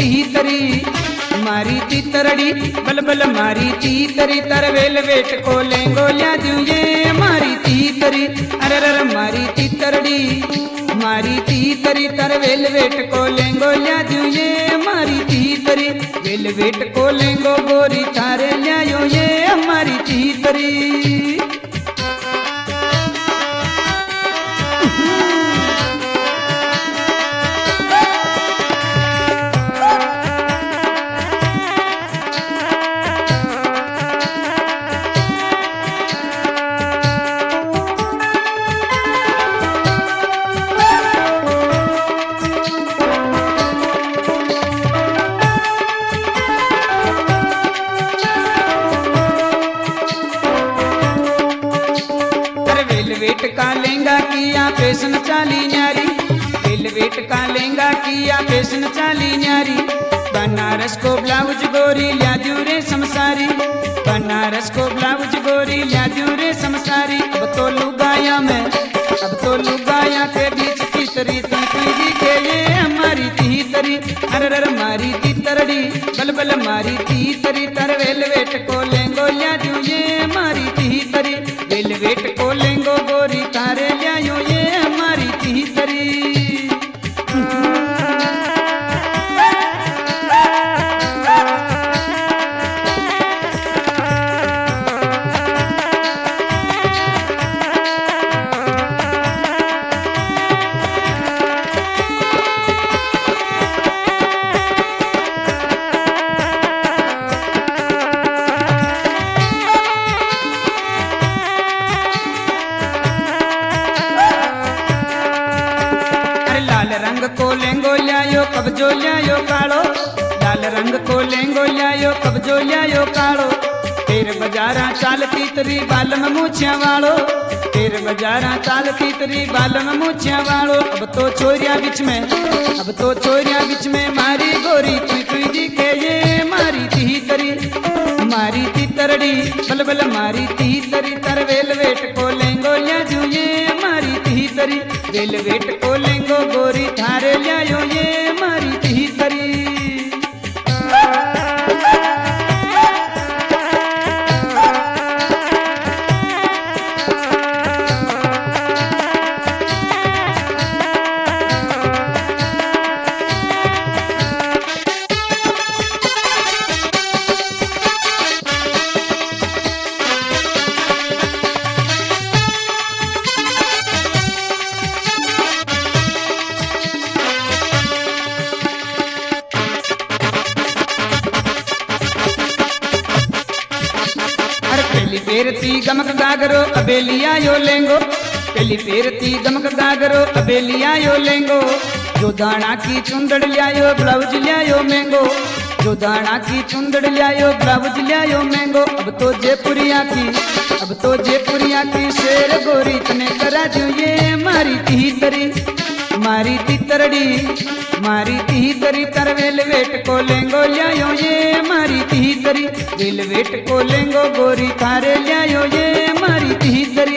तीतरी मारी तीतरड़ी बलबल मारी तीतरी तर वेल वेट को लेंगो ल्या दूंगे मारी तीतरी अरे मारी तीतरड़ी मारी तीतरी तर वेल वेट को लेंगो ल्या दूंगे मारी तीतरी वेल वेट को लेंगो गोरी थारे ल्यायो ये हमारी तीतरी। वेलवेट का लहंगा किया फैशन चाली न्यारी वेलवेट का लहंगा किया फैशन चाली न्यारी बनारस को ब्लाउज गोरी ल्याजू रे समसारी बनारस को ब्लाउज गोरी ल्याजू रे समसारी अब तो लुगाया मैं अब तो लुगाया के बीच तीतरी तीतरी के ये हमारी तीतरी अरे मारी तीतरड़ी बलबल मारी तीतरी तर वेलवेट को लेंगो ल्याजू ये मारी तीतरी वेलवेट को लेंगो गोरी तारे ल्यायो ये हमारी तीतरी। रंग को लेंगो ल्यायो कब्जो ल्यायो कालो लाल रंग को लेंगो ल्यायो कब्जो ल्यायो कालो तेर बजारा चाल तीतरी बालम मूछिया वालो तेर बजारा चाल तीतरी बालम मूछिया वालो अब तो छोरिया बीच में मारी गोरी तुई दिखे ये मारी तीतरड़ी बलबल मारी तीतरी तर वेलवेट को लेंगो ल्याजू ये मारी तीतरी वेलवेट को लेंगो गोरी थारे ल्यायो ये मारी तीतरी। पहली फेरती गमक गागरो अबेलिया यो लेंगो पहली फेरती गमक गागरो अबेलिया यो लेंगो जो दाना की चुंदड़ लियायो ब्लाउज लियायो मैंगो जो दाना की चुंदड़ लियायो ब्लाउज लियायो मैंगो अब तो जयपुरिया की शेर गोरी तने करा जो ये मारी तीतरड़ी मारी तीतरी तर वेलवेट को लेंगो ल्यायो ये मारी तीतरी वेलवेट को लेंगो गोरी थारे ल्यायो ये मारी तीतरी।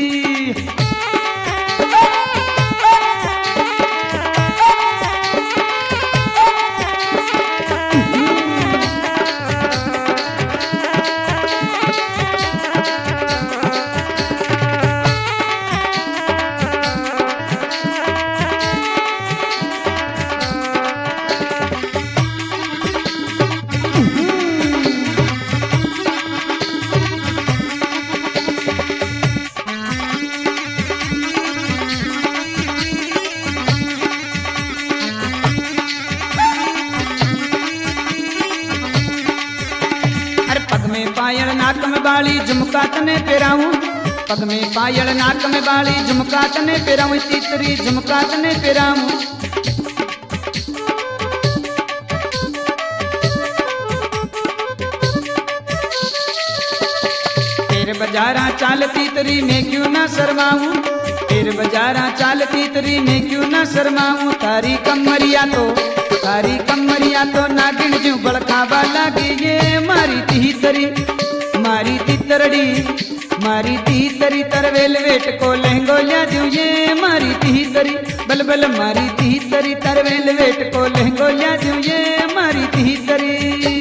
पायल नाक में बाली झुमका तने पेराऊं पग में पायल नाक में बाली झुमका तने पेराऊं तीतरी झुमका तने पेराऊं तेरे बजारा चाल तीतरी में क्यों ना शर्माऊं तेरे बजारा चाल तीतरी में क्यों ना शर्माऊं तारी कमरिया तो नागिन जो बड़कावा लागी ये मारी मारी तीतरी तर वेलवेट को लहंगो ल्या दूं ये मारी तीतरी बल मारी तीतरी तर वेलवेट को लहंगो ल्या दूं ये मारी तीतरी।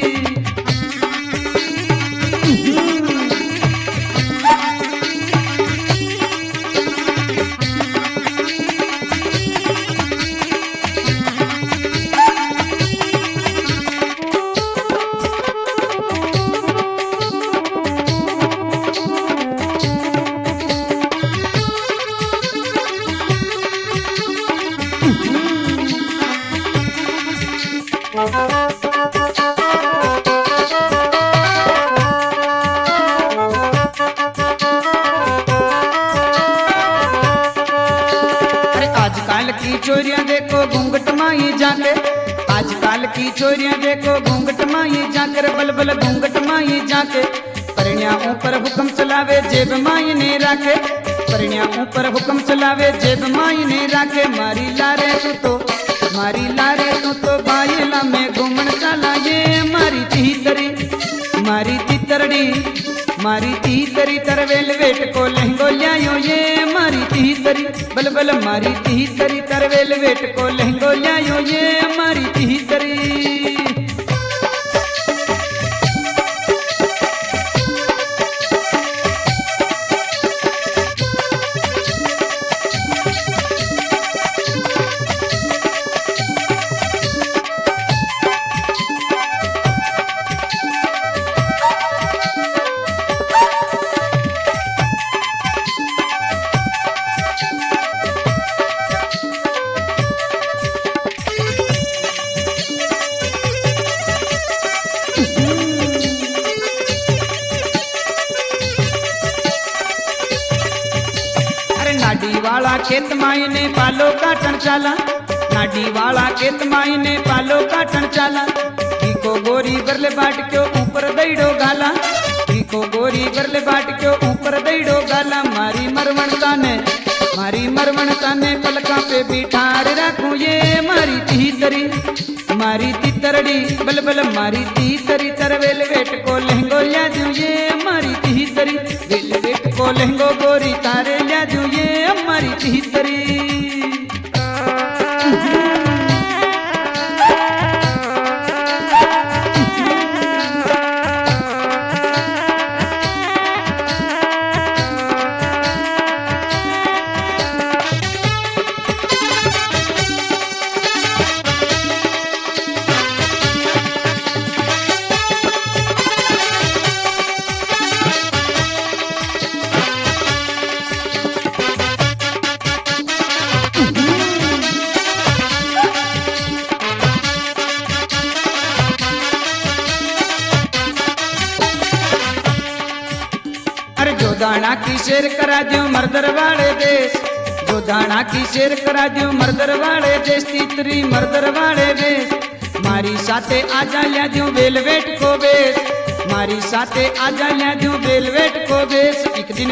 आजकल की चोरियां देखो घूंघट माई जाके, आजकल की चोरियां देखो घूंघट माई जाकर बल घूंघट माई जाके परिणिया ऊपर हुक्म चलावे जेब माई ने राखे, परिणिया ऊपर हुक्म चलावे जेब माई ने राखे। मारी लारे तू तो बायला में घूमन चला ये मारी तीतरी तर वेलवेट को लहंगो ल्यायो ये मारी तीतरी बल मारी तीतरी तर वेलवेट को लहंगो ल्यायो ये मारी तीतरी। नाडी वाला खेत माई ने पालो काटन चाला, नाडी वाला खेत माई ने पालो काटन चाला। को गोरी बरले बाट क्यों ऊपर दैडो गाला, को गोरी बरले बाट क्यों ऊपर दैडो गाला। मारी मरवणता ने पलका पे बिठार रखूं ये मारी तीतरड़ी बल मारी तीतरी तर वेलवेट को लहंगो ल्या दूं ये मारी तीतरी वेलवेट को लहंगो गोरी तारे ल्या दूं ये मारी तीतरी। दाना की शेर करा दूं मर्दर वाले देश, जो दाना की शेर करा दूं मर्दर वाले देश तीतरी मर्दर वाले देश। मारी साथे आजा ल्या दूं वेलवेट को बेस, मारी साथे आजा ल्या दूं वेलवेट को बेस। एक दिन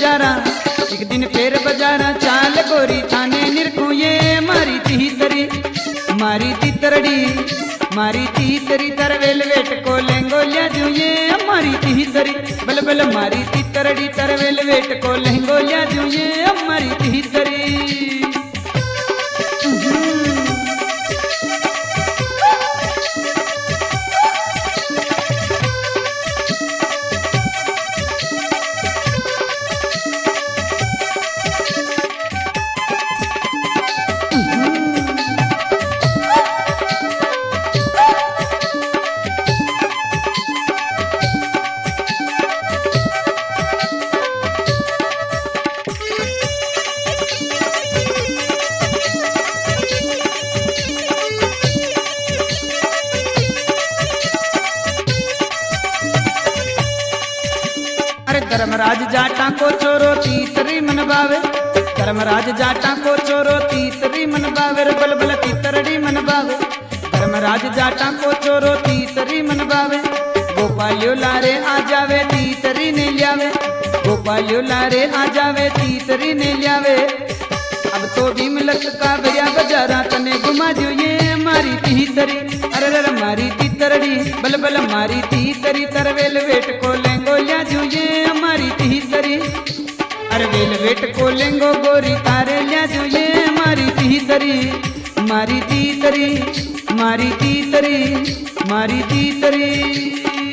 फेर बजारा चाल गोरी थाने निरखूं ये मारी तीतरी तर वेलवेट को लहंगो ल्या दूं ये मारी तीतरी बल मारी तीतरड़ी तर वेलवेट को लहंगो ल्या दूं ये मारी तीतरी। धर्मराज जाटा को चोरो तीतरी मन बावे, धर्मराज जाटा को चोरो तीतरी मन बावे बल तीतरड़ी मन बावे। धर्मराज जाटा को चोरो तीतरी मन बावे। गोपालियो लारे आ जावे तीतरी ने ल्यावे, गोपालियो लारे आ जावे तीतरी ने ल्यावे। अब तो भी मिलक का भैया बजारा तने घुमा दियो ये मारी तीतरी अरे मारी तीतरी। तरड़ी बल बल मारी ती तरी तर वेलवेट को लेंगो लिया जुए हमारी ती तरी अरे वेलवेट को लेंगो गोरी तारे लिया जुए मारी ती तरी मारी ती तरी मारी ती तरी मारी ती तरी।